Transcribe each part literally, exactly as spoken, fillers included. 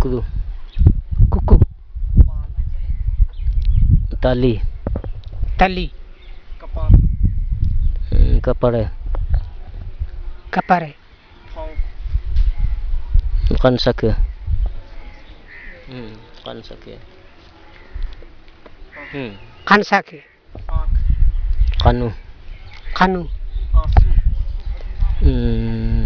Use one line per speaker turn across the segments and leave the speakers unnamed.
kuku,
kuku,
tali,
tali,
कपाल
hmm, kapare,
kapare,
थोंग
kan sake, hmm, kan sake, hmm,
kansake,
आँख
kanu,
kanu,
आंसू
hmm,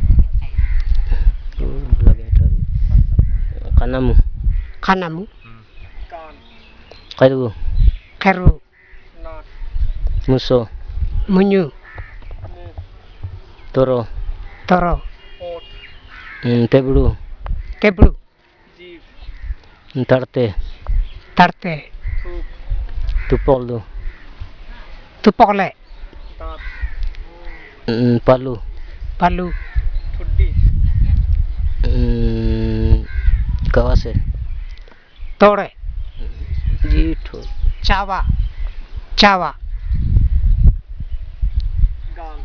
lagi ada lagi. Kanamu,
kanamu,
कान
kairu,
keru,
नाक
muso,
munyu,
मुंह
toro,
toro,
होंठ
hmm, tebru,
tebru,
जीभ
tarte,
tarte,
थूक
tupolu,
tupole,
दांत
hmm, palu,
palu,
ठुड्डी
hmm, kawase,
tore,
jitu,
chawa, chawa,
गाल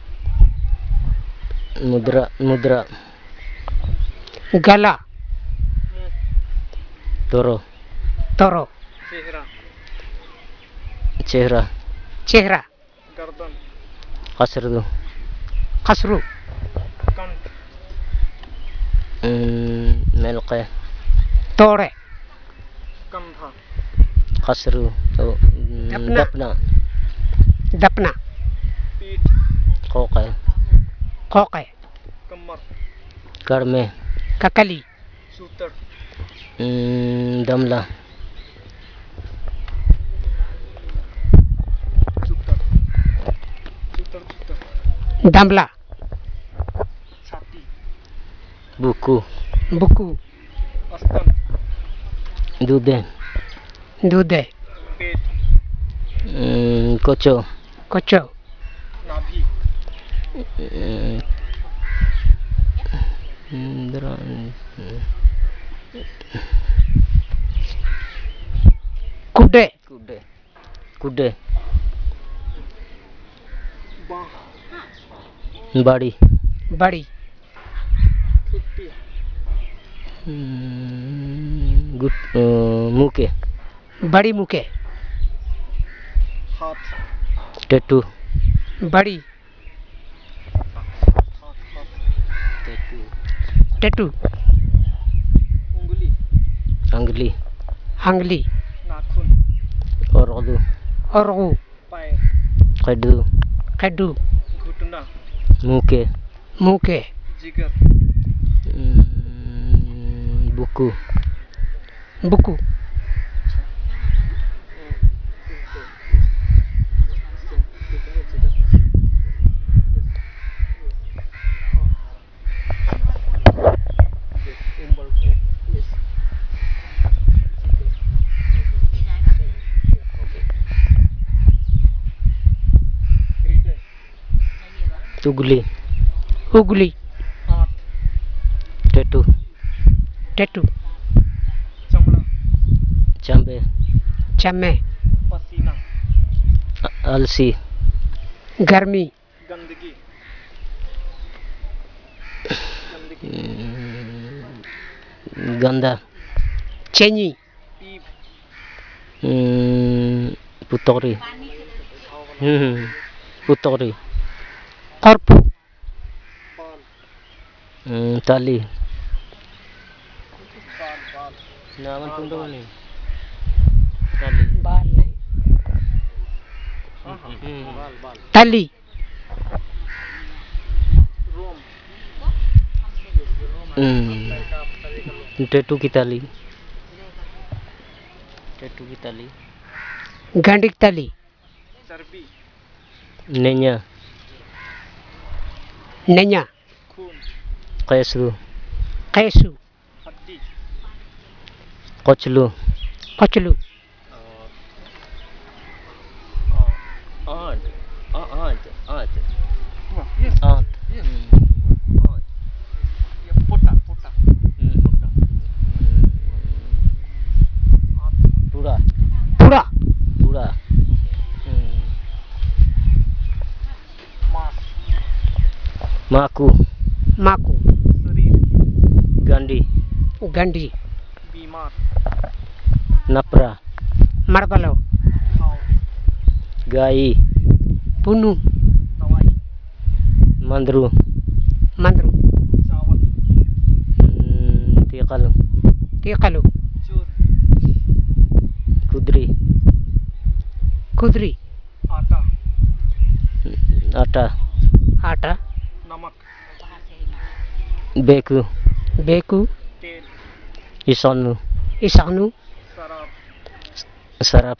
mudra, mudra,
gala,
मुंह
toro,
toro,
चेहरा
chehra,
chehra,
गर्दन
kasru,
kasru,
कंठ
hmm, melqe,
tore,
कंधा
kasru, oh, hmm,
Dapna.
dapna,
dapna,
पीठ
koke,
koke,
कमर
karme,
kakali,
सूतर
hmm, damla,
सूतर सूतर सूतर
damla,
छाती
buku,
buku,
स्तन
dude,
dude,
पेट
hmm, koco,
koco,
नाभि
hmm, indra, hmm,
kude,
kude, kude,
बाह
badi,
badi,
ठुड्डी
hmm, gut, uh, muke,
badi muke,
हाथ
tetu,
badi,
हाथ हाथ
tetu,
tetu,
उंगली
angli,
angli,
नाखून
ordu,
orgu,
पैर
kadu,
kadu,
घुटना
muke,
muke,
जिगर
hmm, buku,
buku,
tugli,
ugli,
हाथ
tetu,
tetu,
चमड़ा
chambe,
chame,
पसीना
alsi,
garmi,
गंदगी गंदगी
ganda,
chenyi,
पीप
hmm, putori, hmm, putori,
korpu,
बाल
hmm, tali,
बाल बाल
naman punto ni, tali,
bal nahi,
hmm,
बाल बाल
tali,
रोम
hmm, tetu ki tali, tetu ki tali,
gandik tali,
चर्बी
nenya,
nenya,
खून
kesru,
kesu,
हड्डी
kochlu,
kochlu,
aunt, aunt, aunt,
yes
aunt,
yes ये पोटा पोटा
pura,
pura,
pura,
मांस
maku,
maku,
शरीर
gandi,
गंडी
बीमार
नपरा
मड़बलो
खाओ
गाई
पुनु
दवाई
मंदरू
मंद्रू
चावल
हम्म, तीकल
तीकलु
चूर
कुदरी
कुदरी
आटा
आटा
आटा
नमक
बेकू
बेकू
तेल
ईसानु
ईसानु
शराब
शराब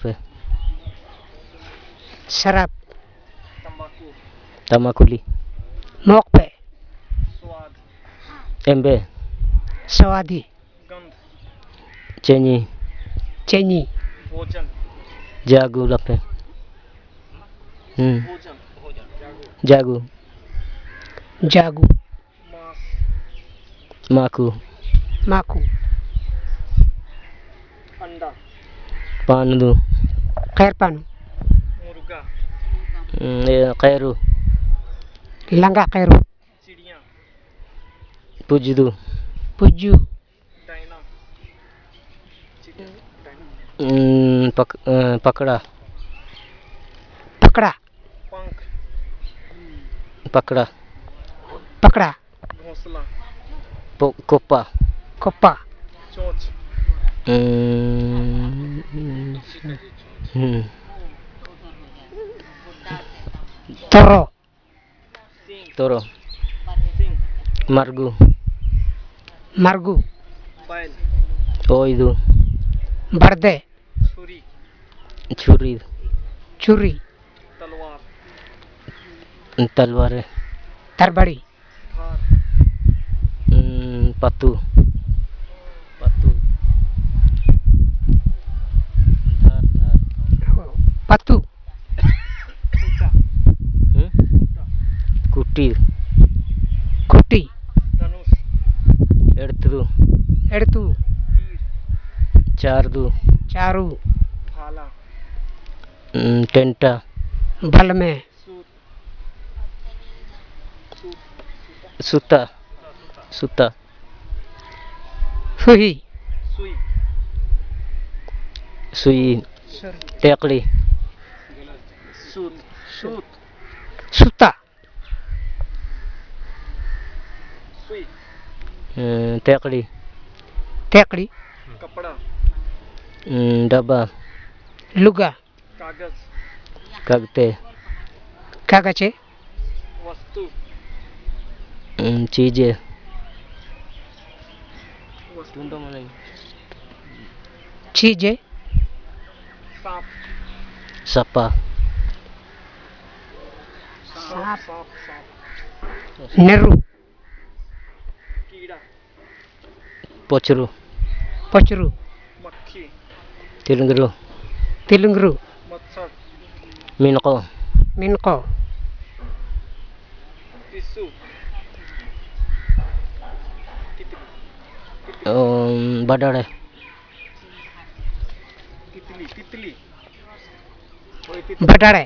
शराब
तंबाकू
तमाकुली
मोकपे
स्वाद
एम्बे
स्वादी
गंध
चेनी
चेनी
भोजन
जागू लपे हम्म
भोजन
जागू
जागू
मांस
माकू
माकू
अंडा
पानदू
खैरपानु
मुर्गा
कैरू
लंगा खैरू
चिड़िया
पुजदू
पुज्जू
डायना चिड़िया डायना
हम्म, पक, अ, पकड़ा
पकड़ा
पंख
पकड़ा
पकड़ा
घोंसला
पो- कोप्पा
कोप्पा
चोंच
हम्म, हम्म,
तोरो
सिंह
तोरो
सिंह
मरगू
मरगू
बैल
ओयदू
बर्दे
छुरी
छुरी
चुरी
तलवार
तलवार
तरबड़ी
धार
हम्म, पत्तू पत्तू धार धार
पत्तू
खूटा
हम्म, कुट्टी
कुट्टी
धनुष
एड़तू
एड़तू
तीर
चारदू
चारू
भाला
हम्म, टेंटा
बल में
सूत सूत
सुता सुता
सुही
सुई
सुई टेकड़ी
सूत सूत
सूता
सुई
हम्म, टेकड़ी
टेकड़ी
कपड़ा
हम्म, डब्बा
लुगा
कागज
कागते
कागचे
वस्तु
हम्म, चीजें
वस्तु
चीजे
सांप
सपा
सांप सांप सांप
नेहरू
कीड़ा
पोचरू
पचरू
मक्खी
तिलंगरू
तिलंगरू
मच्छर
मिनको
मिनको
पिस्सू
um, badare
तितली तितली ओए तितली
बटाड़े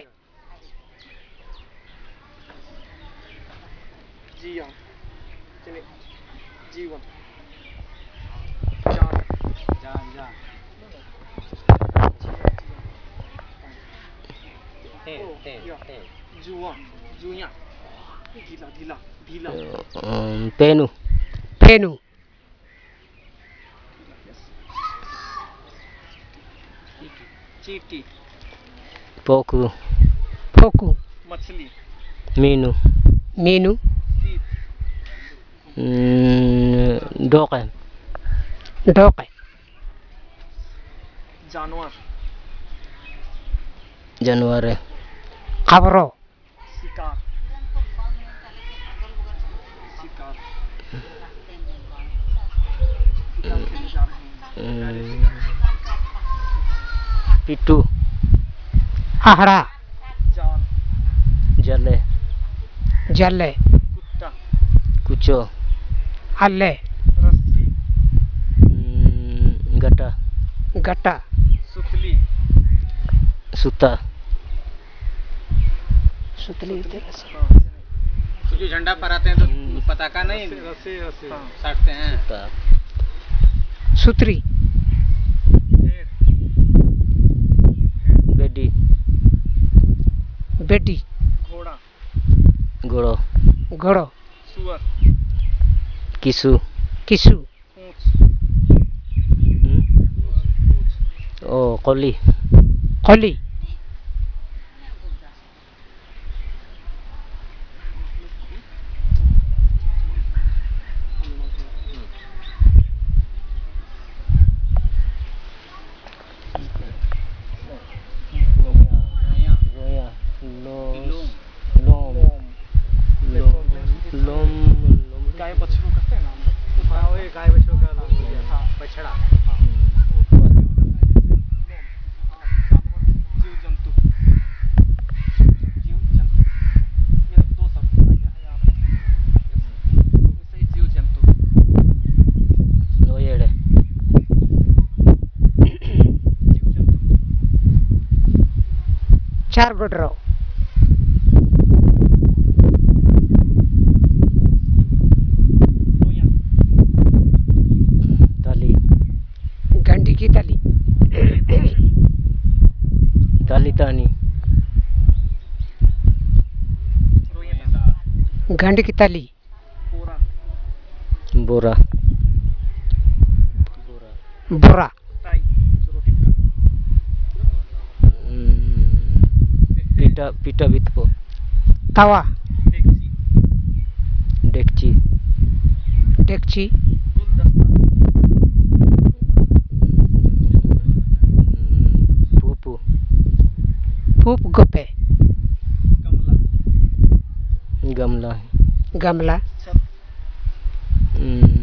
जिया चने जीवन जान जान जान जुआ जुया ढीला ढीला ढीला
um, पेनु
फेनु
चीटी
पोकू
फोकू
मछली
मीनू
मीनू
सीप
um, डोके
डोके
जानवर
जानवर
खबरो
शिकार शिकार शिकार खेले जा रहे हैं
पिट्टू
आहड़ा
जान
जले
जल्ले
कुत्ता
कुचो
अल्ले
रस्सी
um, गटा
गट्टा
सुतली
सुता
सुतली
जो झंडा फहराते हैं तो पताका नहीं
रस्से रस्से
साटते हैं
सुता
सुतरी
भेड़
बेडी
बेडी
घोड़ा
घोड़ो
घोड़ो
सुअर
किसु
किसु
पूंछ
हम्म?
पूंछ
ओ कोली
कोली
गोया लोस लोम लोम लोम
गाय बछड़ों का है नाम हाँ वही गाय बछड़ों का लोग हाँ बछड़ा जीव जंतु जीव जंतु ये दो शब्द आ गया है यहाँ पे तो वैसे ही जीव जंतु
लोयेड़े
जीव जंतु
चार गोडरो
रोया
ताली
गंडी की तली
ताली तानी
रोया
गंडी की तली
बोरा
बोरा
बुरा
टाई जो रोटी पकाने
हम्म, पीटा पीटा बितपो
तवा
डेगची
डेकची
डेगची
गुलदस्ता
हम्म, फूफू
फूप गुप्पे
गमला
गमला
गमला
छत
हम्म,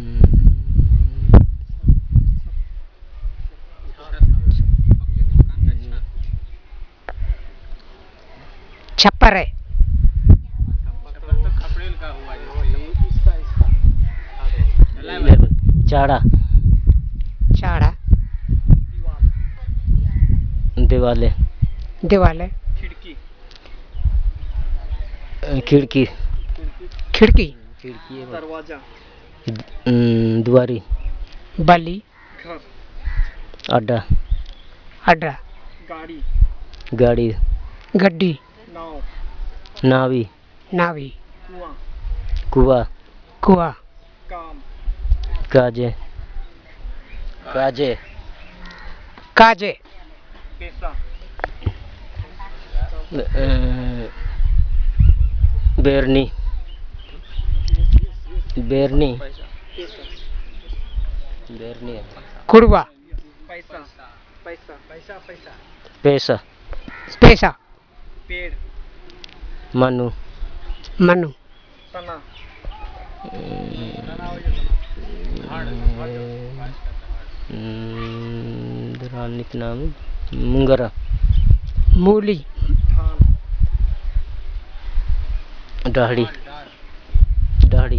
छप्पर है
खपड़ेल का हुआ इसका इसका
चाड़ा
चाड़ा
दीवार
दिवाले
दीवाले
खिड़की
खिड़की
खिड़की
खिड़की
दरवाजा
हम्म, दुआरी
बली
घर
अड्डा
अड्डा
गाड़ी
गाड़ी
गड्डी
नाव
नावी
नावी
कुआं
कुआ
कुआ
काम
काजे काजे
काजे
पैसा
अ, बेरनी बेरनी
पैसा
बेरनी
कुड़वा
पैसा पैसा पैसा पैसा
पैसा
पैसा
पेड़
मनु
मनु
तना
दरानिक नाम मुंगरा
मूली
धान
दाढ़ी दाढ़ी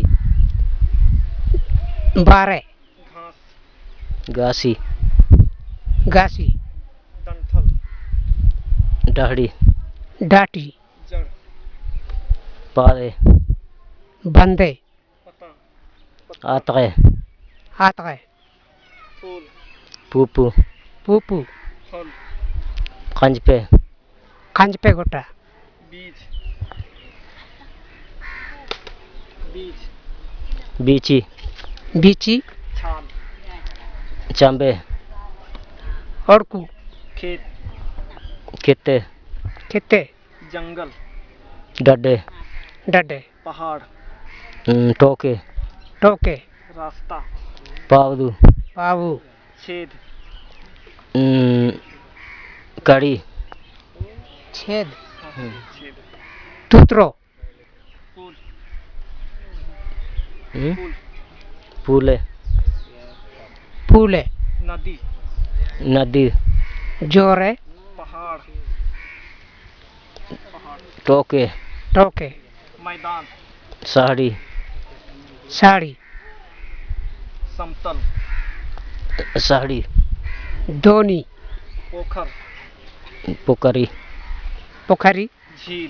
बारे
घास
गासी
घासी
डंठल
दाढ़ी
डाटी
जड़
पारे
बंदे
पता
आतगे
हाथ गए
फूल
पूपू
पूपू
फल
कंज पे
खंज पे गोटा
बीज बीज
बीची
बीची
छाल
चांबे
अड़कू
खेत
खेते
खेते
जंगल
डड्डे
डड्डे
पहाड़
हम्म, टोके
टोके
रास्ता
पावदू
पावू
छेद
हम्म, कड़ी
छेद
छेद
तूतरो
फूल
हम्म,
फूल
फूले
फूले
नदी
नदी
जोरे
पहाड़ पहाड़
टोके
टोके
मैदान
साड़ी
साड़ी
समतल
साड़ी
दोनी
पोखर
पोखरी
पोखरी
झील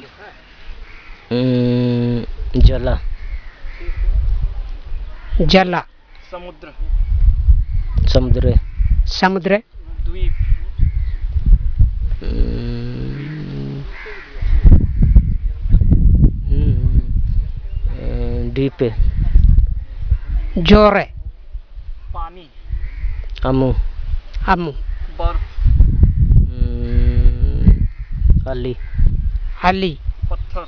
हम्म, जला
जला
समुद्र
समुद्र
समुद्र
द्वीप
हम्म, हम्म, अ, द्वीप
जोर
पानी
अमू
अमू
बर्फ
हम्म, अली
अली
पत्थर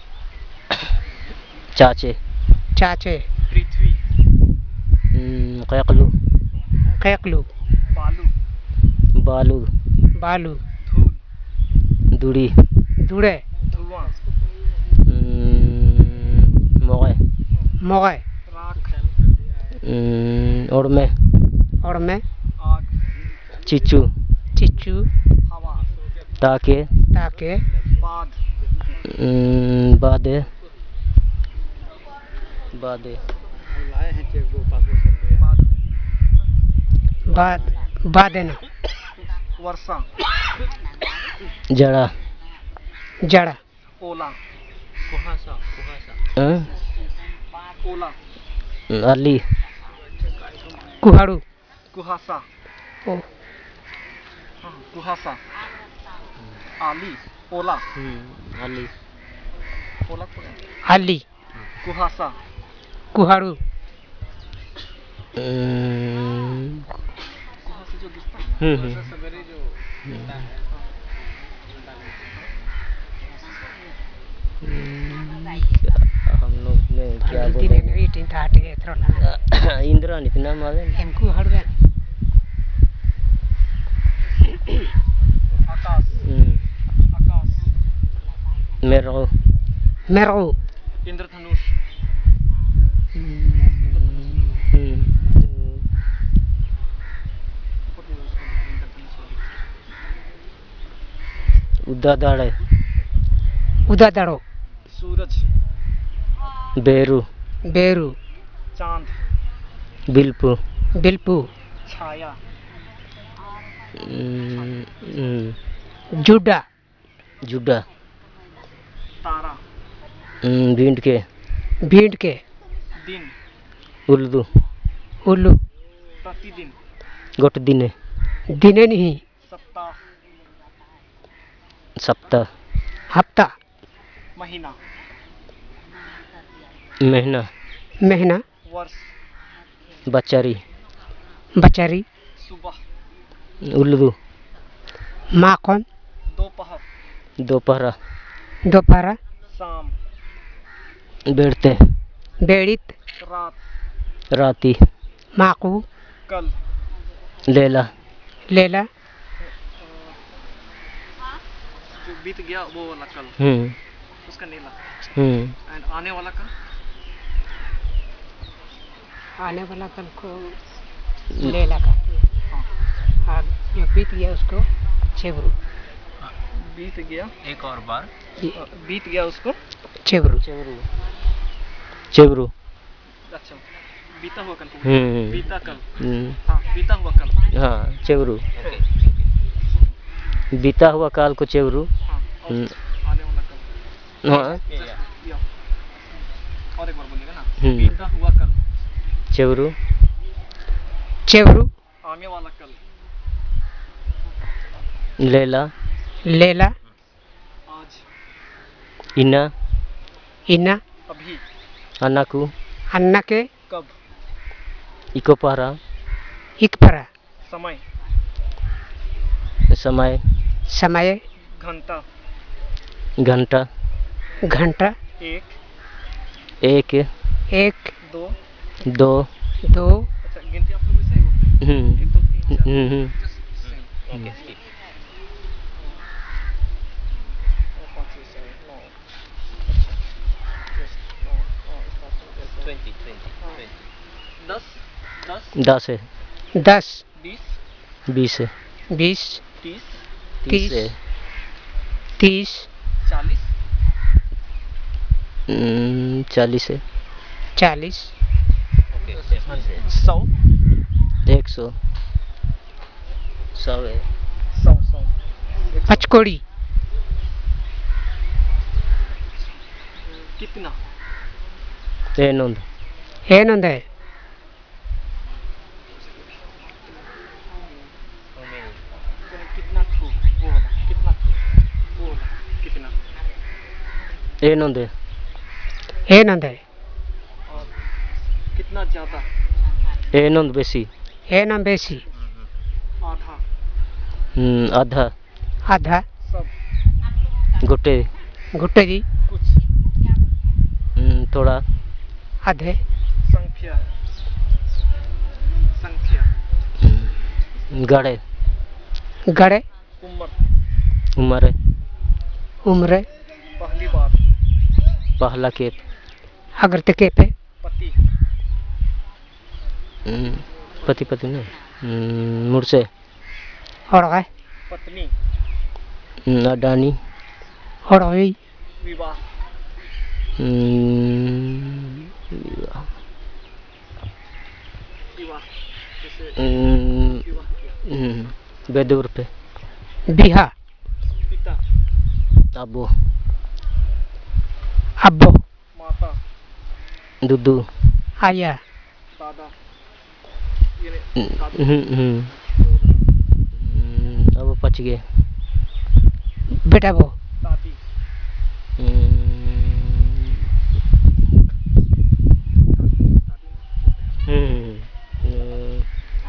चाचे
चाचे
पृथ्वी
हम्म, कैकलू
कैकलू
बालू
बालू
बालू
धूल
दुड़ी
धुड़े
धुआं
हम्म, मोगे
मोगे
राख
हम्म, उड़मे
और मैं
आग
चिचू
चिच्चू
हवा
ताके
ताके
बाध
हम्म, बादे बादे
बाध
बाद बादेना
वर्षा
जड़ा
जड़ा
ओला कुहासा कुहासा
हाँ?
ओला
अली
कुहाड़ू
कुहासा
ओ
हाँ, कुहासा आली ओला
अली
ओला को-
अली
कुहासा
कुहाड़ू
हम्म,
कुहासा जो गिरता है
हम्म,
वर्षा सवेरे जो
हम लोग ने क्या
हल्दी
बोले
ने ईटिंग ताटी के थ्रोला
इंदिरा नितना मावे
एम कुहाड़ू है
आकाश
हम्म,
आकाश
मेरो
मेरू
इंद्रधनुष
हम्म, उदा दाड़े
उदा दड़ो
सूरज
बेरू
बेरू
चांद
बिल्पू
बिल्पू
छाया
हम्म, हम्म,
जुड़ा
जुड़ा
तारा
हम्म, भींड के
भीड़ के
दिन
उल्दू
उल्लू
प्रतिदिन
गोट दिने
दिने नहीं
सप्ताह
सप्ताह
हफ्ता
महीना
महीना
महीना
वर्ष
बचारी
बचारी
सुबह
उल्लू
माखन
दोपहर
दोपहरा
दोपहर
शाम
बैठते
बेड़ित
रात
राती
माकू
कल
लेला
लेला
जो बीत गया वो वाला कल
हम्म,
उसका नीला
हम्म,
एंड आने वाला कल
आने वाला कल को लेला का हाँ जो बीत गया उसको चेबरू
बीत गया
एक और बार
अ, बीत गया उसको
चेबरू
चेबरू
अच्छा बीता हुआ कल को
हम्म,
बीता कल
हम्म,
हाँ बीता हुआ कल
हाँ चेबरू बीता हुआ काल को चेबरू
हाँ और
हम्म,
आने वाला कल
हाँ
या और एक बार बोलिएगा ना
हम्म।
बीता हुआ कल
चेबरू
चेबरू
आने वाला कल
लेला
लेला
आज
इना
इना
अभी
अनाकू
अन्ना के
कब
इकोपारा
इकपरा
समय
समय
समय
घंटा
घंटा
घंटा
एक
एक
एक
दो
दो
दो
अच्छा गिनती आप लोग वैसे ही हो
हम्म,
एक दो तीन चार
हम्म, हम्म,
just same.
ओके स्किप
और पाँच छः सात नौ अच्छा just नौ और start से जैसे
ट्वेंटी ट्वेंटी ट्वेंटी
दस दस
दस है
दस
बीस
बीस है
बीस
तीस
तीस
तीस
है
तीस
चालीस
हम्म, चालीस है
चालीस
ओके हंड्रेड
सौ
एक सौ सौ है
सौ सौ एक सौ
पचकोड़ी
कितना
ಏನೊಂದು
ಏನೊಂದೆ
ए नंदे
ए नंद है।
और कितना ज़्यादा?
ए नंद बेसी
ए नम बेसी।
आधा
हम्म, आधा
आधा
सब
गोटे
गुट्टे जी
कुछ
हम्म, थोड़ा
आधे
संख्या संख्या
गड़े
गड़े
उम्र
उम्र
उम्र
पहली बार
पहला खेत
अगर तके पे
पति
हम्म, पति पति नहीं हम्म, मुड़से
और गए
पत्नी
हम्म, अडानी
और गई
विवाह
हम्म, विवाह
विवाह जैसे
हम्म,
विवाह किया
हम्म, बेदूर पे
बिहा
पिता
अबू
अब्बो
माता
दुदू
आया
दादा ये दादी
हम्म, हम्म, हम्म, अब पच गए
बेटा वो
दादी
हम्म, हम्म, हम्म,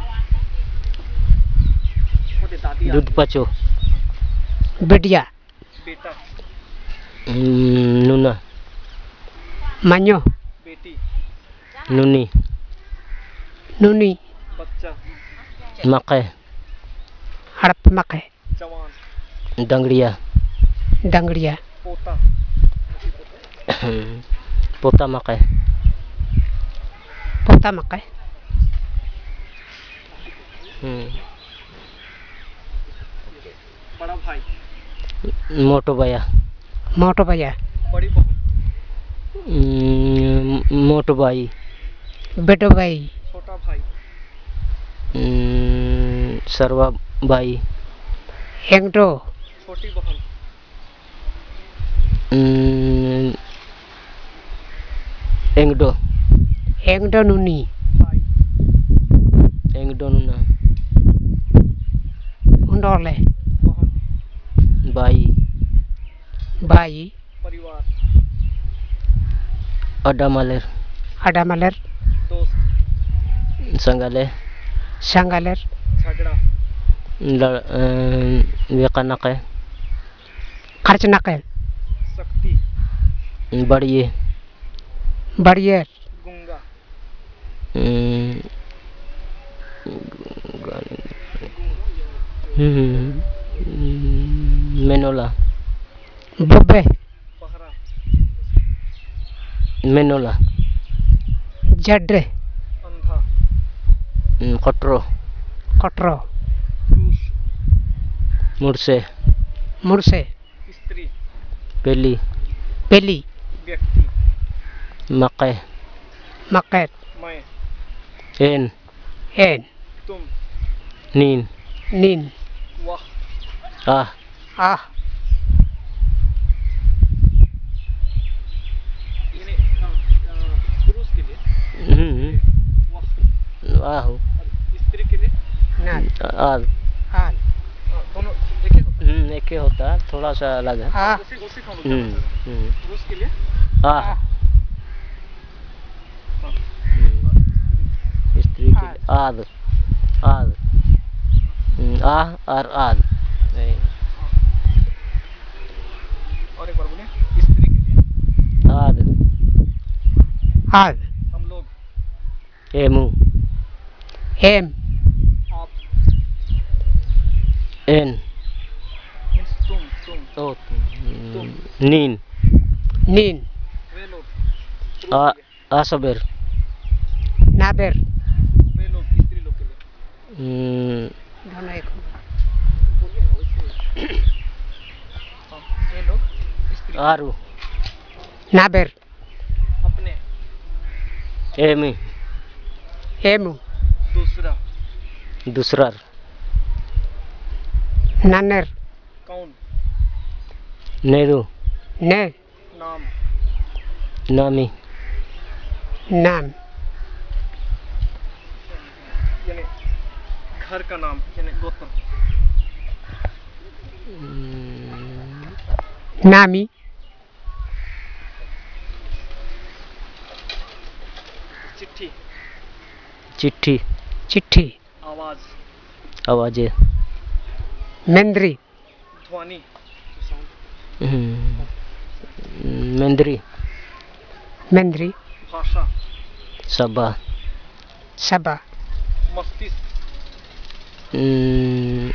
वो दादी
दूध पचो
बेटिया
बेटा
हम्म, नूना
मान्यो
बेटी
नूनी
नूनी
बच्चा
मकई
हड़प मके
जवान
डंगड़िया
डंगड़िया
पोता
पोता मकई
पोता मके
हम्म,
बड़ा भाई
मोटो भैया
मोटो भैया
बड़ी बहन
हम्म, मोटो भाई
बेटो भाई
छोटा भाई
हम्म, सर्वा भाई
हेंगटो
छोटी बहन
हम्म, एंगडो
हेंगटो नूनी
भाई
एंगडो नूना
उंडोले
बहन
भाई
भाई
परिवार
अड्डा मालेर
अडामलर
दोस्त
संगाले
संगालर
झगड़ा
वेकानके
खर्च नकल
शक्ति
बड़िए
बड़ियर
गुंगा
हम्म, हम्म, मेनोला
बुब्बे
बहरा
मेनोला
जड्रे
अंधा
हम्म, कटरो
कटरो
पुरुष
मुड़से
मुरसे
स्त्री
पेली
पेली
व्यक्ति
मकई
मकैत
मैं
एन
एन
तुम
नीन
नीन
वह
आह
आह
यानी अ, अ, पुरुष के लिए
हम्म,
वह
आहू
और स्त्री के लिए
नाल
आद
आल
अ, दोनों एक ही होता
हम्म, एक ही होता है थोड़ा सा अलग है
आह
है उसी उसी का
हम्म,
मतलब है
हम्म,
पुरुष के लिए
आह
हाँ,
हम्म,
और स्त्री
स्त्री के लिए आद आद हम्म, आह और आद नहीं,
और एक बार बोले स्त्री के लिए
आद
आल
हम लोग
एमू
एम
आप
एन
मीन्स तुम तुम
ओ हम्म, नीन
नीन
वे लोग पुरुष
आ
के लिए
आसबेर
नाबेर
वे लोग स्त्री लोग के लिए
हम्म,
दोनों एक
बोलिए ना वैसे हाँ वे लोग स्त्री
आरू
नाबेर
अपने
एमी
एमु
दूसरा
दूसरा
नानेर
कौन
नेहरू
ने
नाम
नामी
नाम
यानी घर का नाम यानी गोत्र
नामी
चिट्ठी
चिट्ठी
आवाज
आवाज़ें
मेंद्री
ध्वनि
हम्म, मेंद्री
मेंद्री
भाषा
सभा
सभा
मस्तिष्क
हम्म,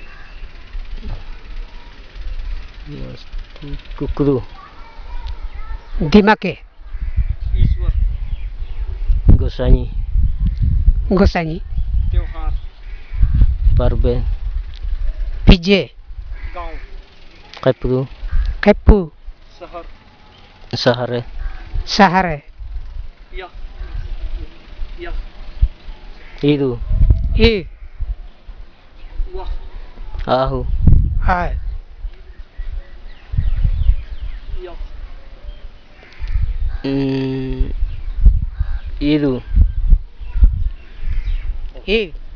कुकरू
दिमाके
ईश्वर
गोसाई
गोसाई
त्योहार
पर्व
पिजे
गांव
कपरू
कप्पू
शहर
शहर
शहर
यह यह
ईदू
ई
वह
आहू
आ
यह
हम्म, ईदू
ई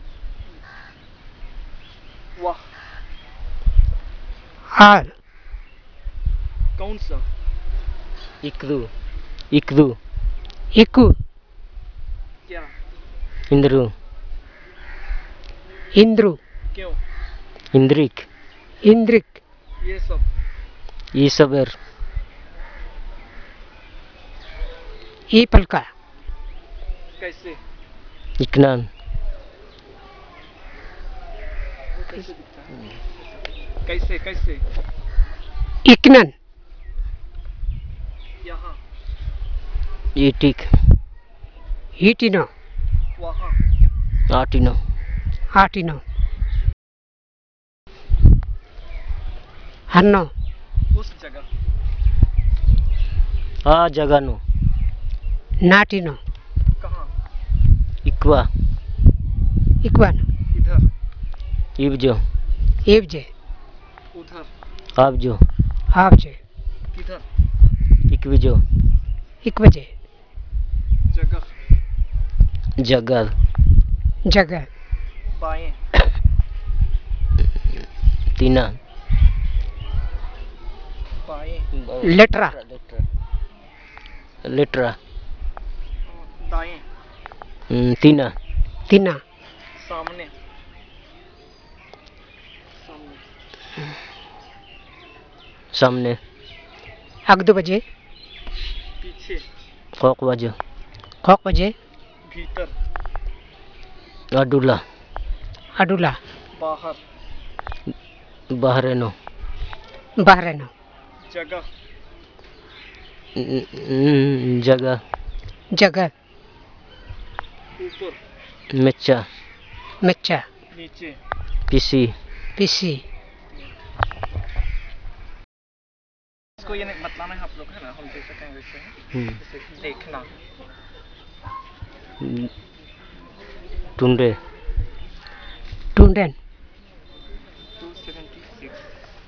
वह
आल
कौन सा
इकदू इकदू
इकू
क्या
इंद्रू
इंद्रू
क्यों
इंद्रिक
इंद्रिक
ये सब
ईसबर
ई पलका
कैसे
इकनान
कैसे दिखता है कैसे कैसे
इकनन
यहाँ
ईटिक
ईटिनो
वहाँ
आटिनो
आटिनो हन्नो
उस जगह
आ जगानो
नाटिनो
कहाँ
इक्वा
इक्वान
इधर
इबजो
एवजे
उधर
आबजो
आपजे
किधर
इकविजो
इक्वजे
जगह
जगल
जगह
बाएं
तीना
बाएं
लेटरा
लेटरा
दाएं
हम्म, तीना
तीना
सामने सामने
सामने
अगदो बजे
पीछे
कोक बजो
खोक बजे
भीतर
अडुला
अडुला
बाहर
बहरेनो
बहरेनो
जगह
हम्म, जगह
जगह
ऊपर
मेचा
मेचा
नीचे
पीसी
पीसी
इसको ये नहीं बतलाना है आप लोग है ना हम जैसे कहेंगे वैसे
हम्म,
जैसे देखना
टुंडे
टूंडन
टू सेवेंटी सिक्स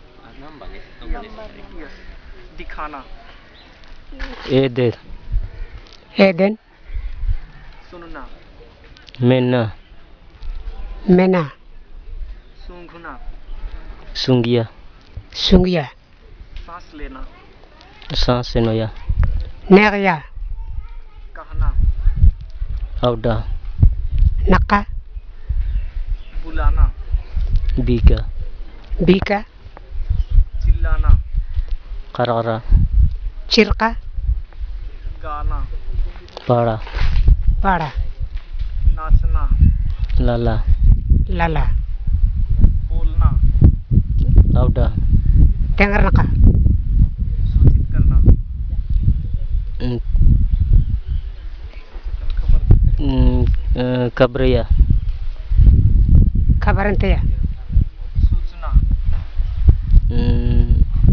यस दिखाना
ए दे
एदन
सुनना
मेना
मेना
सूंघना
सुंगिया
सुंगिया
सांस लेना
सांस नोया
नेगया
कहना
औडा
नक्का
बुलाना
बीका
बीका
चिल्लाना
करारा
चिरका
गाना
पाड़ा
पाड़ा
नाचना
लाला
लाला
बोलना
औडा
टेंगर नका
सूचित करना
हम्म,
खबर
हम्म, अ, कब्रिया
खबरंतया
सूचना
हम्म,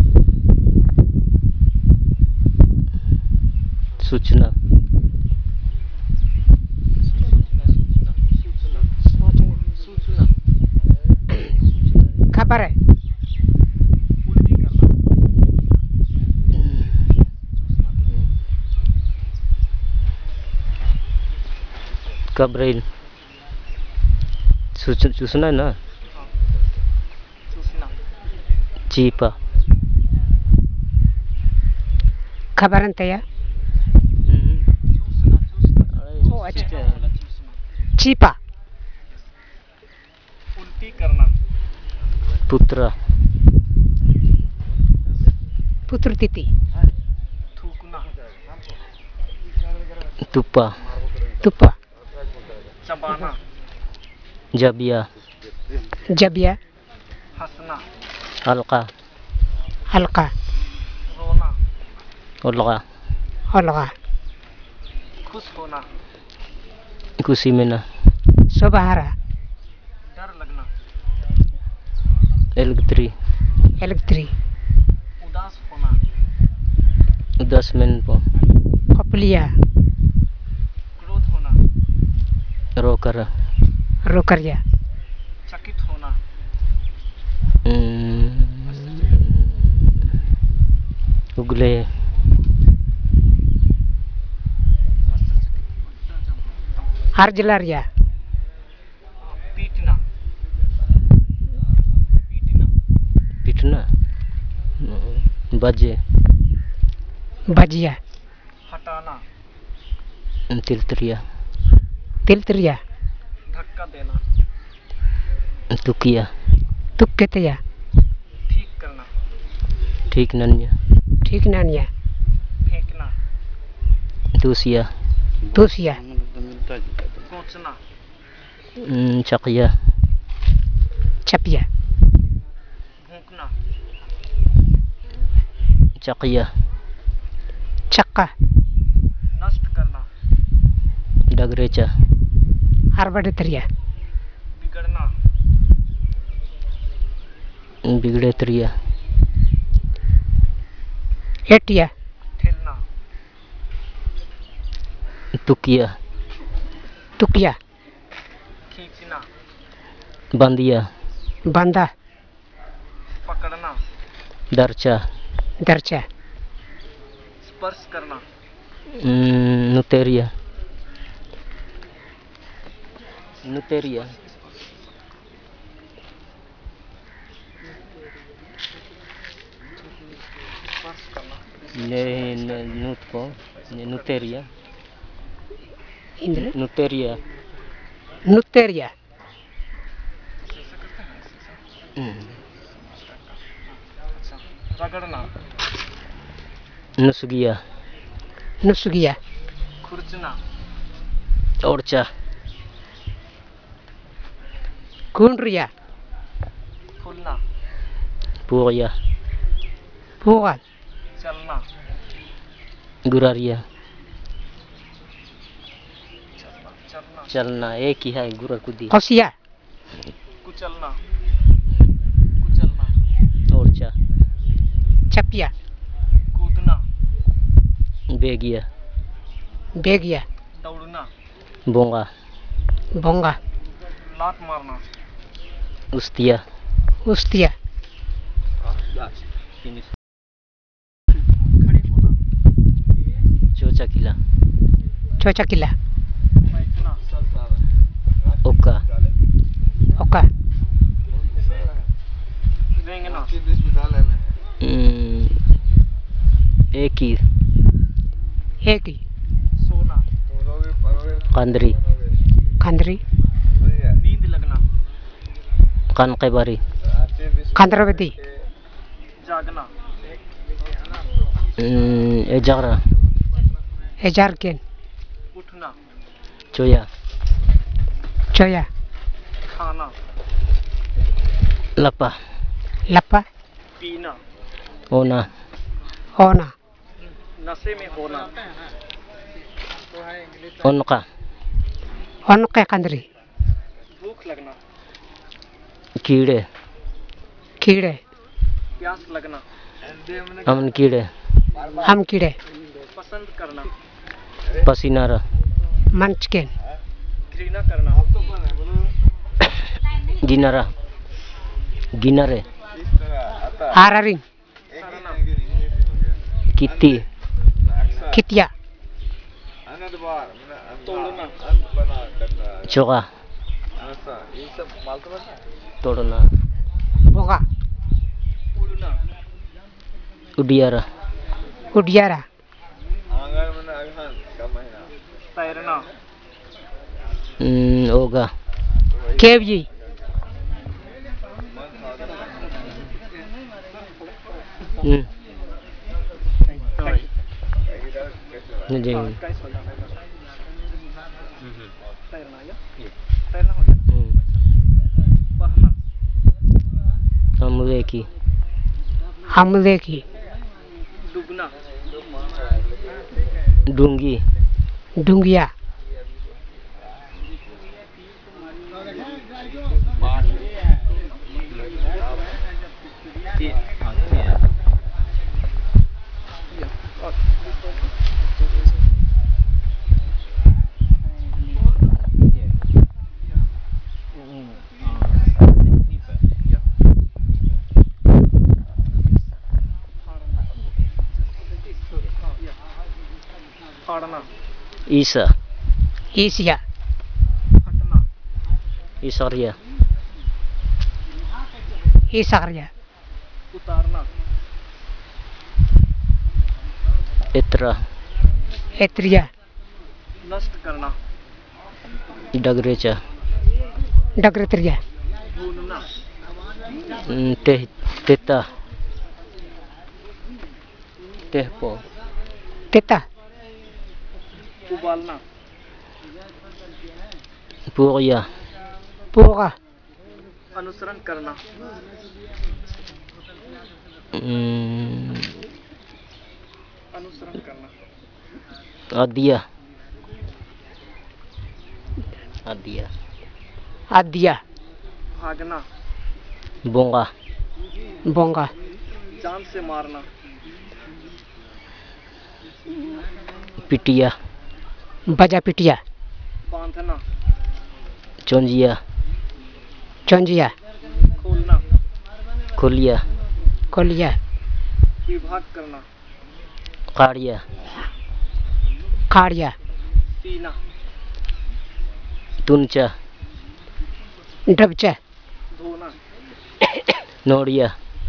सूचना
सूचना सूचना
खबर है
उल्टी करना
कब्रिल सूच सूचना ना
सूचना
चीपा
खबरंतया
चूसना चूसना
ओ अच्छा
चूसना
चीपा
उल्टी करना
पुत्र
पुत्र तिथि
थूकना
तुप्पा
तुप्पा
चबाना
जबिया
जबिया
हंसना
हल्का
हल्का
रोना
उलगा
अलगा
खुश होना
खुशी में ना
सुबहारा
डर लगना
एलगत्री
एलगत्री
उदास होना
दस मिनट पो
कपलिया
क्रोध होना
रोकर
रोकरिया
चकित होना
हम्म, उगले
अर्जलारिया
पीटना पीटना
पिटना बजे
बजिया
हटाना
तिलतरिया
तिलतरिया
धक्का देना
तुकिया
तुक्केतया
ठीक करना
ठीक नन्या
ठीक नानिया
फेंकना
तुसिया
तुसिया
सोचना
हम्म, चकिया
छपिया
भूकना
चकिया
चक्का
नष्ट करना
डगरेचा
अरबड़तरिया
बिगड़ना
बिगड़े तरिया
एटिया
ठेलना
तुकिया
तुकिया
खींचना
बंदिया
बंदा
पकड़ना
दरचा
दरचा
स्पर्श करना
हम्म, नुतेरिया नुतेरिया
स्पर्श करना
ने ने नूत को ने नुतेरिया
इंद्र
नुतेरिया
नुतेरिया
अच्छा रगड़ना
नुसगिया
नुसगिया
खुरचना
ओरचा
कुंड्रिया
फूलना
पुगिया
पुगल
चलना
गुरारिया
चलना चलना
चलना एक ही है गुरा कुदी
कसिया
कुचलना कुचलना
ओरचा
छपिया
कूदना
बेगिया
बेगिया
दौड़ना
बोंगा
बोंगा
लात मारना
उस्तिया
उस्तिया
खड़े होना
चोचा किला
चोचा किला
बैठना
ओका
ओका
रेंगना
हम्म, एक ही
एक ही
सोना
कंदरी
कंदरी
नींद लगना
कनकेबारी
कंदरवती
जागना
हम्म, एजागरा
एजारकेन
उठना
चोया
चोया
खाना
लपा
लप्पा
पीना
ओना
ओना
नशे में होना
उनका
ओनके कंदरी
भूख लगना
कीड़े
कीड़े
प्यास लगना
अमन कीड़े
हम कीड़े
पसंद करना
पसीनारा
मंचकेन
घृणा करना
गिनारा गिनारे
आरारिंग
सड़ना
कित्ती
कितिया
तोड़ना
चोगा तोड़ना
बोगा
उड़ना
उडियारा
उडियारा
तैरना
हम्म, होगा।
केवजी
हम्म, जी।
काहीच होला नाही बरं. तैरना या तैरना हो गया ना.
हम्म,
बहना
हमले की
हमले की
डूबना
डूंगी
डुंगिया
ये हाँ ये
फाड़ना
ईसा
ईसिया
हटना
ईसरिया
ईसारिया
उतारना
इत्रा
एत्रिया
नष्ट करना
डगरेचा
डगरत्रिया
भूनना
हम्म, ते तेता तेहपो
तेता
उबालना
पूरिया
पोगा
अनुसरण करना
हम्म,
अनुसरण करना
आदिया आदिया
आदिया
भागना
बोंगा
बोंगा
जान से मारना
पिटिया
बजा पिटिया
बांधना
चोंजिया
चौंजिया
खोलना
खोलिया
कोलिया
विभाग करना
काड़िया
काड़िया
सीना
तुनचा
डबचा
धोना
नोड़िया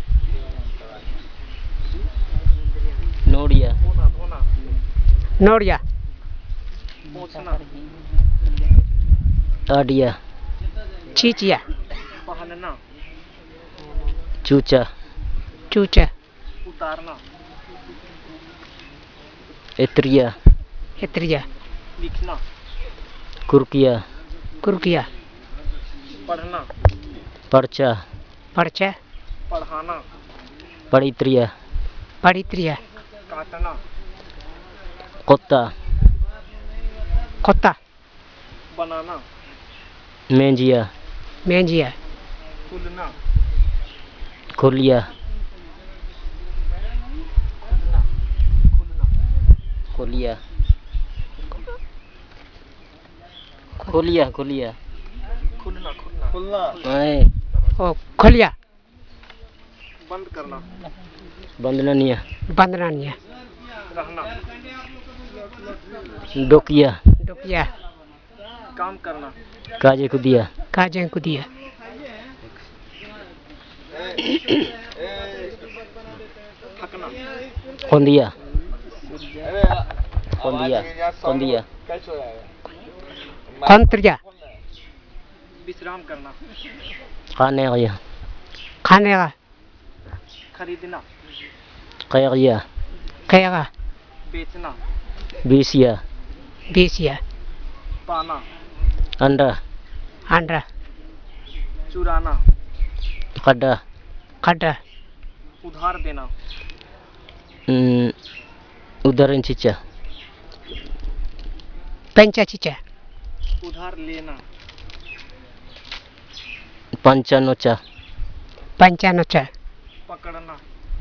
नोड़िया
धोना धोना
नोड़िया
पहुंचना
आडिया
चीचिया
पहनना
चूचा
चूचा
उतारना
एत्रिया
एत्रिया
लिखना
कुर्किया
कुर्किया
पढ़ना
पर्चा
पर्चा
पढ़ाना
पड़ित्रिया
पड़ित्रिया
काटना
कोत्ता
कोत्ता
बनाना
मेंजिया
मेंजिया
खुलना
खोलिया
खुलना खुलना
खोलिया खोलिया खोलिया
खुलना खुलना खुलना
आए
ओ खोलिया
बंद करना
बंदननिया
बंदनानिया
रहना
डोकिया
डोकिया
काम करना
काजे कुदिया
काजें कुदिया
थकना
खोंदिया खोंदिया खोंदिया
कंत्रिया
विश्राम करना
खाने गया
खाने का
खरीदना
कैगिया
कहेगा
बेचना
बीसिया
बेसिया
पाना
अंडा
अंडा
चुराना
खड्डा
खड्डा
उधार देना
हम्म, उधर चिचा
पंचा चिचा
उधार लेना
पंचा नोचा
पंचा नोचा
पकड़ना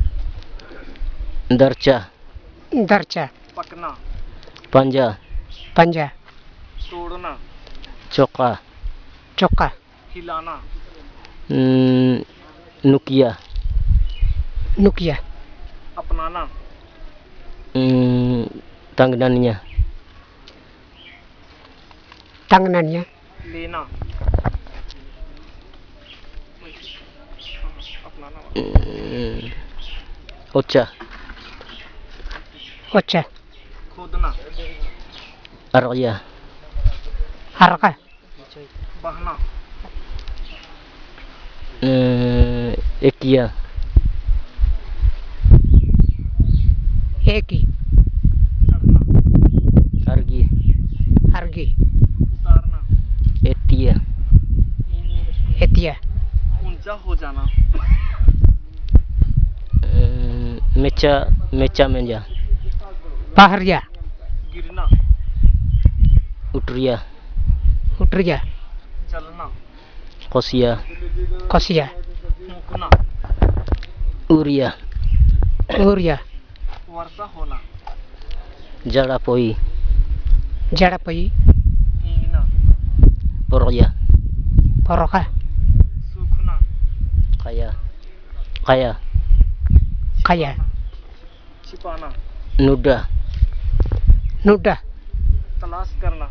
दरचा
दरचा
पकना
पंजा
पंजा
तोड़ना
चौका
चौका
हिलाना
हम्म, नुकिया
नुकिया
अपनाना
हम्म, तंगनानिया
तंगनानिया
लेना अपनाना
हम्म, ओचा
ओचा
खोदना
अरगिया
हरका
बहना
एकिया
एक ही
चढ़ना
अर्गी
अर्गी
उतारना
एतिया
एतिया
ऊंचा हो जाना
मेचा मेचा मेंजा
पहरिया
गिरना
उटरिया
उटरिया
जलना
कोसिया
कसिया
फूंकना
उरिया
उरिया
वर्षा होना
जड़ा पोई
जड़ा पई
हींगना
परोया
परोका
सूखना
kaya kaya
kaya
छिपाना
nuda
nuda
तलाश करना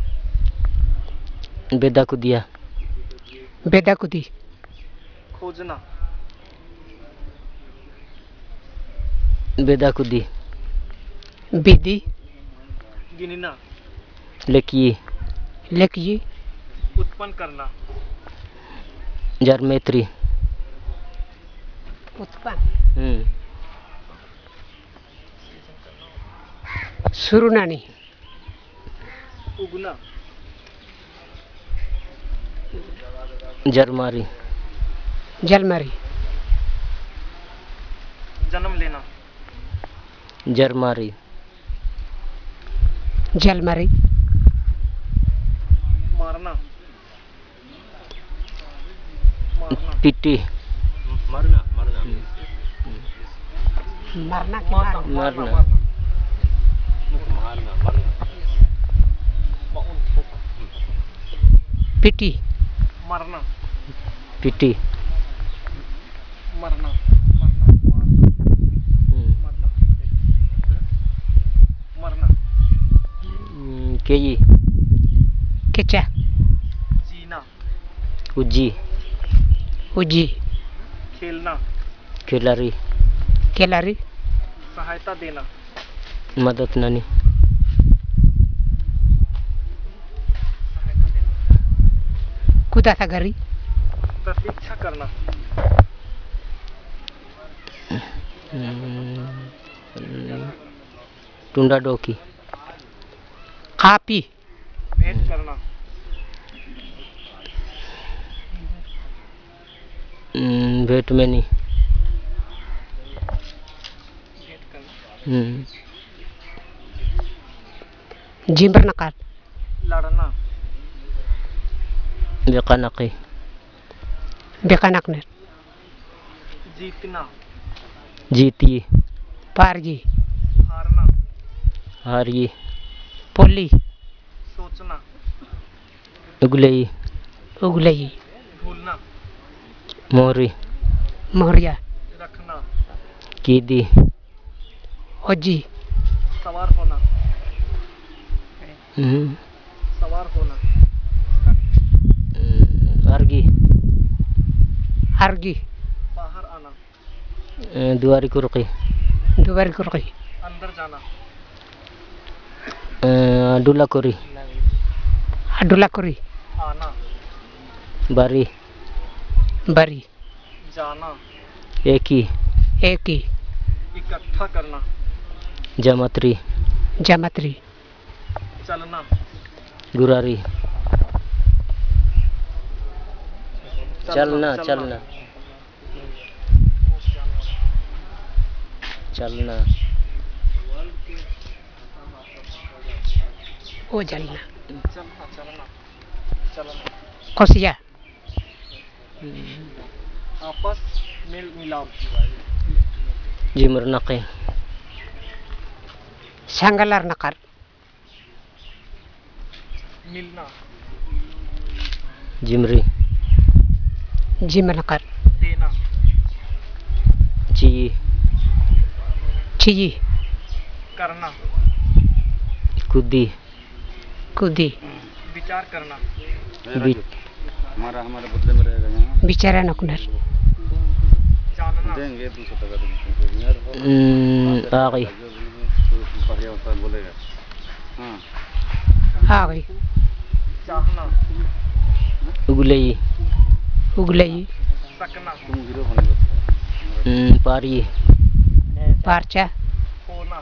beda kudia
beda kudi
खोजना
beda kudi
bidi
गिनना
leki
lekyi
उत्पन्न करना
jarmetri
उत्पन्न
hmm
surunani
उगना
jarmari
jalmari
जन्म लेना
jarmari
jalmari
मारना मारना
piti
मरना मरना
marna ki
मारना
marna
मारना
मारना।
मारना
मरना मरना
piti
मरना
piti
मरना मरना
hmm
मरना मरना
hmm, keyi
kecha
जीना
uji
uji
खेलना
kelari
kelari
सहायता देना
madad nani
सहायता देना
kuda sagari
प्रतीक्षा करना
tunda doki
kapi
भेंट करना
hmm bet meni
भेंट करना
hmm
jimber nakat
लड़ना
bekanaki
bekanaknet
जीतना
jiti
parji
हारना
hari
poli
सोचना
uglei
uglei
भूलना
mori
moria
रखना
kidi
सवार
oji
होना
hmm
सवार होना
argi
argi
बाहर आना
eh, duari kurki
dubar kurqi
अंदर जाना
eh, dula kuri
adula kuri
आना
bari
bari
जाना
eki
eki
इकट्ठा करना
jamatri
jamatri
चलना
gurari चलना चलना चलना
o jalna
चलना चलना चलना
kosia
आपस मेल मिलाप
jimur naki
sangalar nakar
मिलना
jimri
jimber nakar
देना
ci
ciyi
करना
kudi
kudi
विचार करना
bi-
हमारा हमारे बदले में रहेगा यहाँ
bicara nakunar
जानना
देंगे दो सौ टका देंगे यार हो
hmm, aki
जो भी बढ़िया होता है बोलेगा हाँ
agi
चाहना
उगलई
उगलई
सकना
तुम हीरो बने बस
हम्म, पारी
पारचा
होना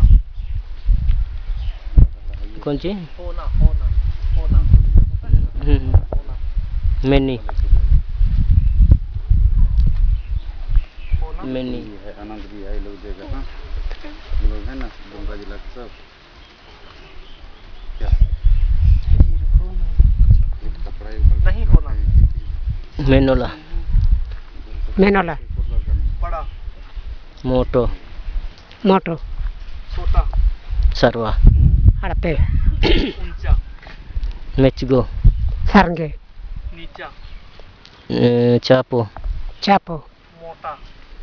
कौन सी
होना होना होना
हम्म, मैनी
होना
मैनी
भी है आनंद भी है ये लोग देगा हाँ ये लोग है ना दुमका जिला के सब क्या कपड़ा एक बार
नहीं होना
मेनोला
मेनोला
बड़ा
मोटो
मोटो
छोटा
सर्वा
हड़पे
ऊंचा
मेचगो
सरंगे
नीचा
अ, चापो
चापो
मोटा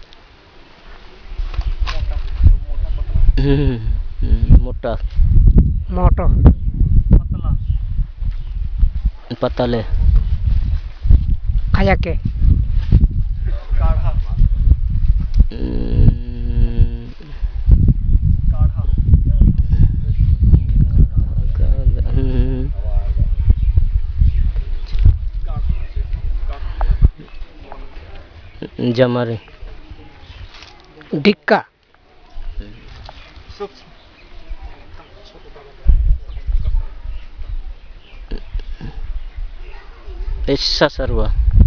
मोटा मोटा पतला
हम्म, हम्म, मोटा
मोटो
पतला
पतले
खयके
गाढ़ा
हम्म,
गाढ़ा
हम्म, जमरे
डिक्का
सूक्ष्म
ऐसा सर्वा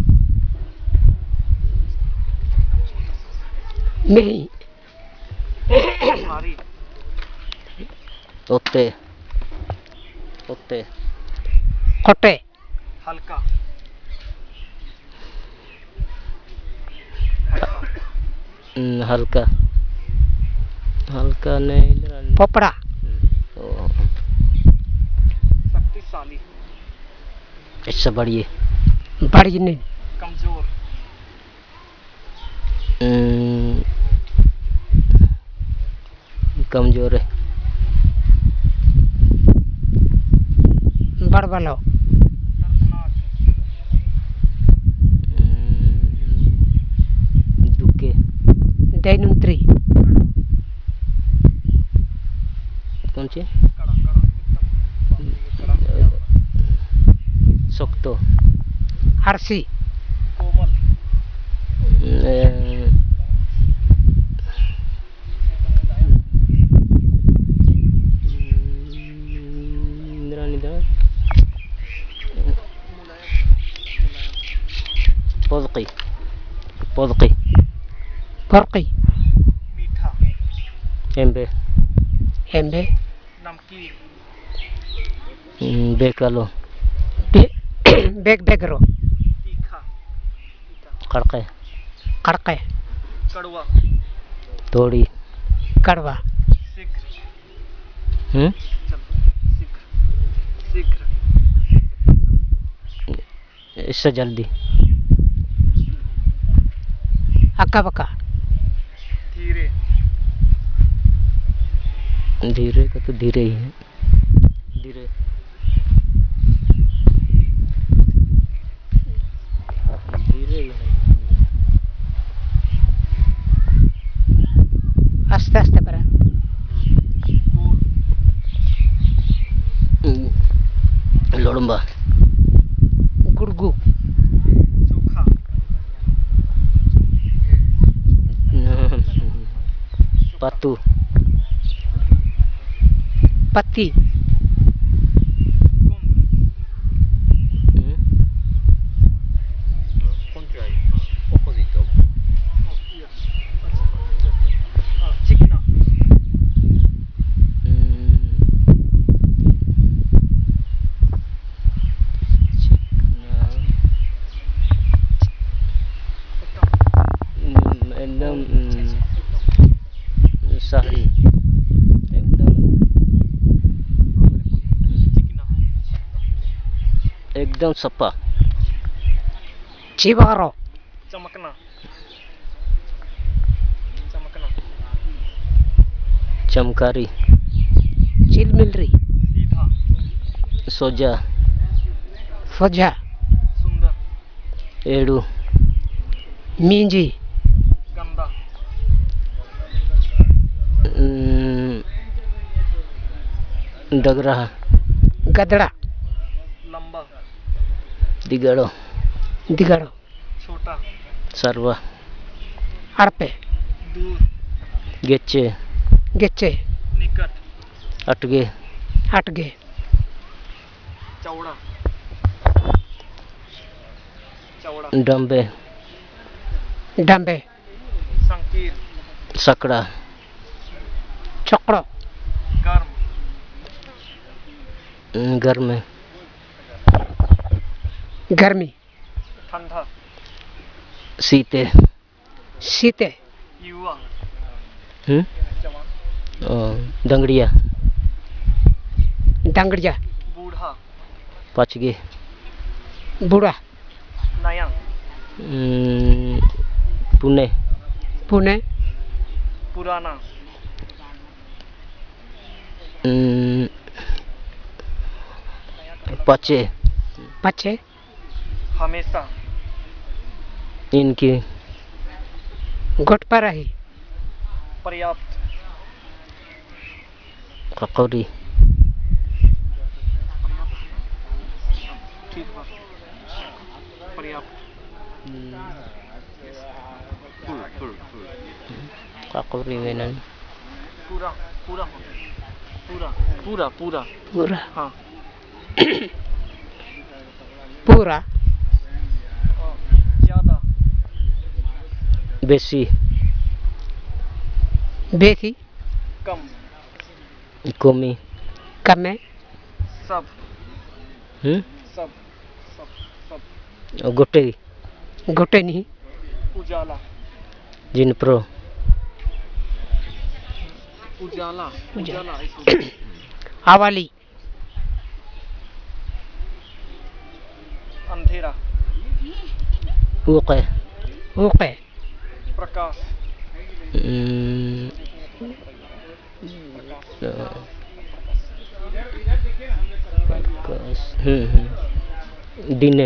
नहीं
भारी
ओते ओते
कोटे
हल्का
हम्म, हल्का हल्का नहीं
पोपड़ा
ओ,
शक्तिशाली
ऐसा बढ़िए
बड़ी नहीं
कमजोर
हम्म, कमजोर है
बड़बलो
दर्दनाक
हम्म, दुखे
दैनुत्री
कौन सी
कड़ा कड़ा एकदम बाप रे, ये कड़ा
सोक्तो
हर्षी
कोमल
अ, इंदिरा निदा पोदकी पोदकी
फरकी
मीठा
एम्बे
एम्बे
नमकीन
हम्म, बेकालो
बे, बेग बेगरो
तीखा
कड़के
कड़के
कड़वा
तोड़ी
कड़वा
शीघ्र
हम्म,
चलो शीघ्र शीघ्र
इससे जल्दी
अक्का बक्का
धीरे
धीरे का तो धीरे ही है धीरे धीरे ही है
आस्ते आस्ते बरा
गोल
हम्म, लोड़म्बा
गुड़गू
सूखा
पत्तू
पत्ती
कुंद
हम्म,
contrary opposite of
अच्छा हाँ चिकना
हम्म, चिकना, हम्म, एकदम हम्म, शहरी एकदम
चिकना
एकदम सपा
चिबारो
चमकना चमकना
चमकारी
चिलमिलरी
सीधा
सोजा
सोजा
सुंदर
एड़ू
मींजी
गंदा
हम्म, दगरा
गदड़ा
लंबा
दिगड़ो
दिगड़
छोटा
सर्व
अड़पे
दूर
गेच्चे
गेच्चे
निकट
अटगे
अटगे
चौड़ा चौड़ा
डंबे
डंबे
संकीर्ण
सकड़ा
चौकड़ो
गर्म
गर्म
गर्मी
ठंडा
सीते
शीते
युवा
हम्म
जवान
ओ, दंगड़िया
दंगड़िया
बूढ़ा
पचगे
बूढ़ा
नया
हम्म, पुणे
पुणे
पुराना
हम्म, पचे
पचे
हमेशा
इनकी
घुट पर रही
पर्याप्त
ककौरी
ठीक है पर्याप्त
फुल फुल फुल
ककौरी वेनन
पूरा पूरा पूरा पूरा पूरा
पूरा
हाँ
पूरा
ज़्यादा
बेसी
बेसी
कम
कोमी
कम में
सब
हम्म
सब सब सब
और गोटे
गोटे नहीं
उजाला
जिनप्रो
उजाला उजाला
आवाली
अंधेरा
ऊके
ऊके
प्रकाश
हम्म, कस- हम्म, हम्म, दिने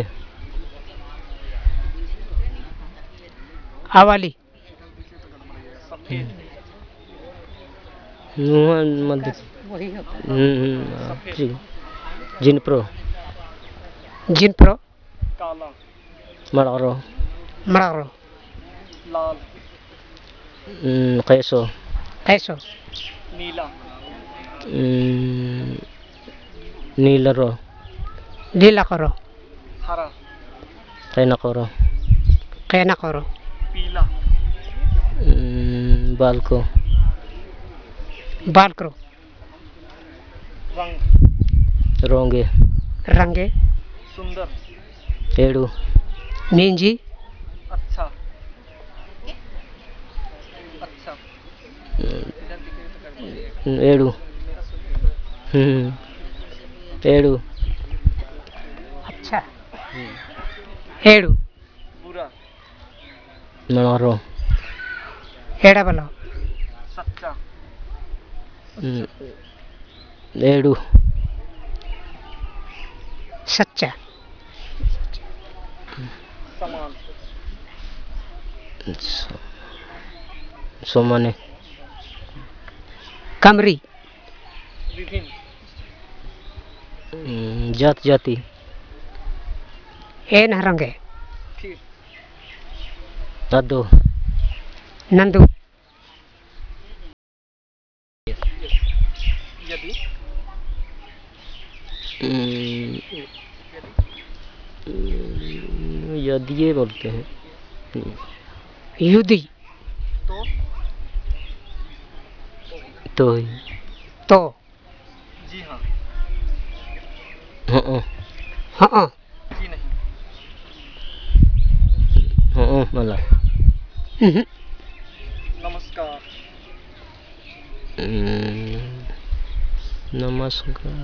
आवाली
सफेद
नुआ मध्य
वही होता
हम्म, हम्म, जी जिनप्रो
जिनप्रो
काला
मड़ारो
मड़ारो
लाल
हम्म, कैसो
कैसो
नीला
हम्म, नीलरो
लीला करो
हरा
कैना करो
कहना करो
पीला
हम्म, बालको
बाल करो
रंग
रोंगे
रंगे
सुंदर
एड़ू
मींजी
अच्छा अच्छा
एड़ू हम्म, एड़ू
अच्छा हेड़ू
बुरा
मड़ारो
हेड़ा बलो
सच्चा
हम्म, एड़ू
सच्चा
समान
सो- सोमाने
कमरी
विभिन्न
हम्म, जात जाति
ए नरंगे
फिर
अदो
नंदू
यदि
हम्म, यदि ये बोलते हैं
युदी
तो
तो
तो
जी हाँ
हाँ
हाँ
जी नहीं
हाँ मला
हम्म,
नमस्कार
हम्म, नमस्कार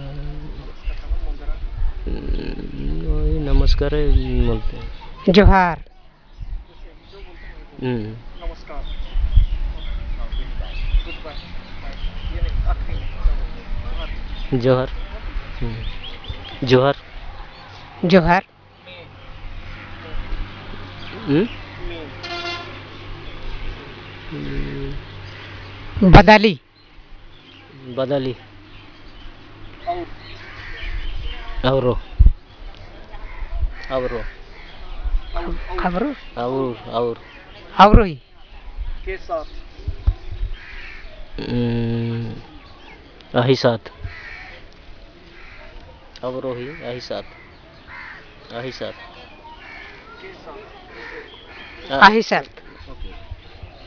हम्म, वही नमस्कार ही बोलते हैं
जोहार
हम्म,
नमस्कार गुड बाय ये नहीं आखिरी में
जोहर हम्म, जोहर
जोहार
में
हम्म,
में
बदाली
बदली
और
औरो औरो
खबरो
और और
अवरोही
के साथ
हम्म, अही साथ अवरोही अही साथ अही साथ
के साथ
आही साथ